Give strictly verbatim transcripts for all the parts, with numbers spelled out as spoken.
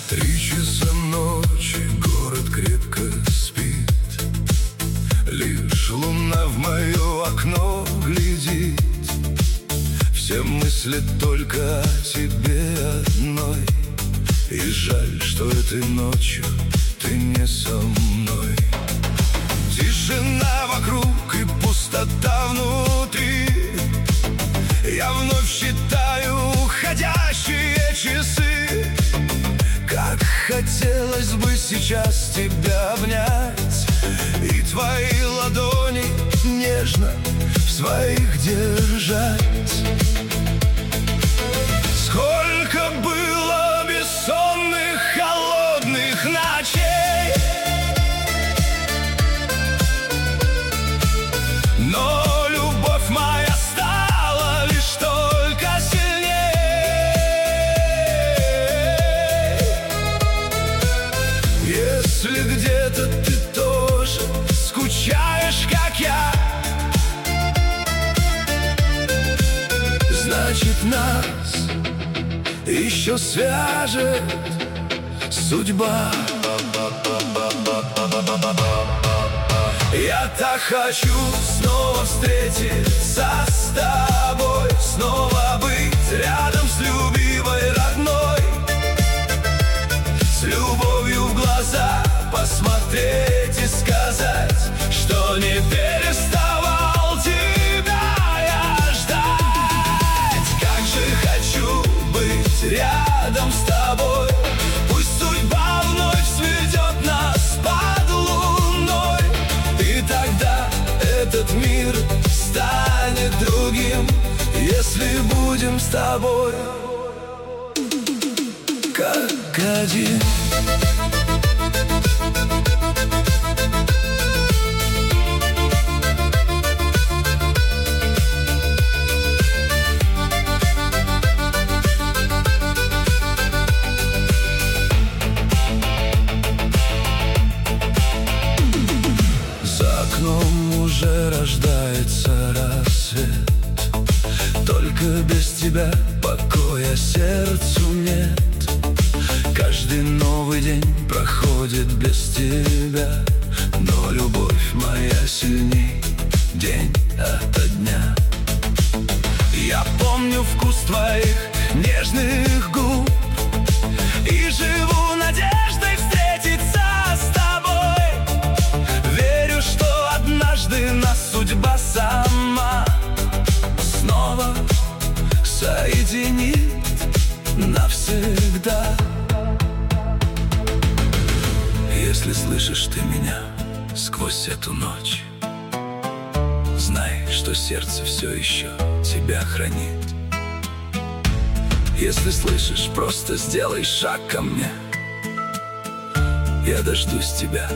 Три часа ночи, город крепко спит. Лишь луна в мое окно глядит. Все мысли только о тебе одной. И жаль, что этой ночью ты не со мной. Тишина вокруг и пустота внутри. Я вновь считаю уходящие часы. Как хотелось бы сейчас тебя обнять и твои ладони нежно в своих держать. Сколько было бессонных, холодных ночей, но любовь моя стала лишь только сильней. Если где-то ты тоже скучаешь, как я, значит, нас еще свяжет судьба. Я так хочу снова встретиться с тобой, снова быть рядом с любимой, родной, с любовью в глаза посмотреть и сказать, что не переставал тебя я ждать. Как же хочу быть рядом с тобой. Пусть судьба вновь сведет нас под луной, и тогда этот мир станет другим, если будем с тобой как один. Уже рождается рассвет. Только без тебя покоя сердцу нет. Каждый новый день проходит без тебя, но любовь моя сильней день ото дня. Я помню вкус твоих нежных губ и живу надеждой встретиться с тобой. Верю, что однажды нас судьба сама снова соединит навсегда. Если слышишь ты меня сквозь эту ночь, знай, что сердце все еще тебя хранит. Если слышишь, просто сделай шаг ко мне. Я дождусь тебя.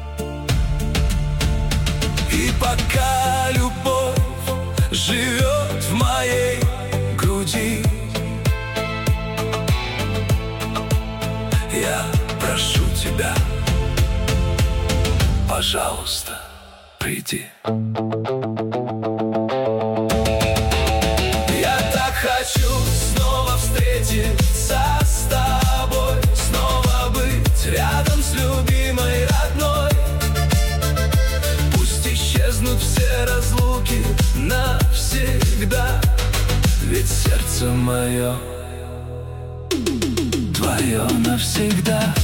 И пока любовь живет в моей груди, я прошу тебя, пожалуйста, приди. Я так хочу снова встретиться с тобой, снова быть рядом с любимой, родной. Пусть исчезнут все разлуки навсегда, ведь сердце мое твое навсегда.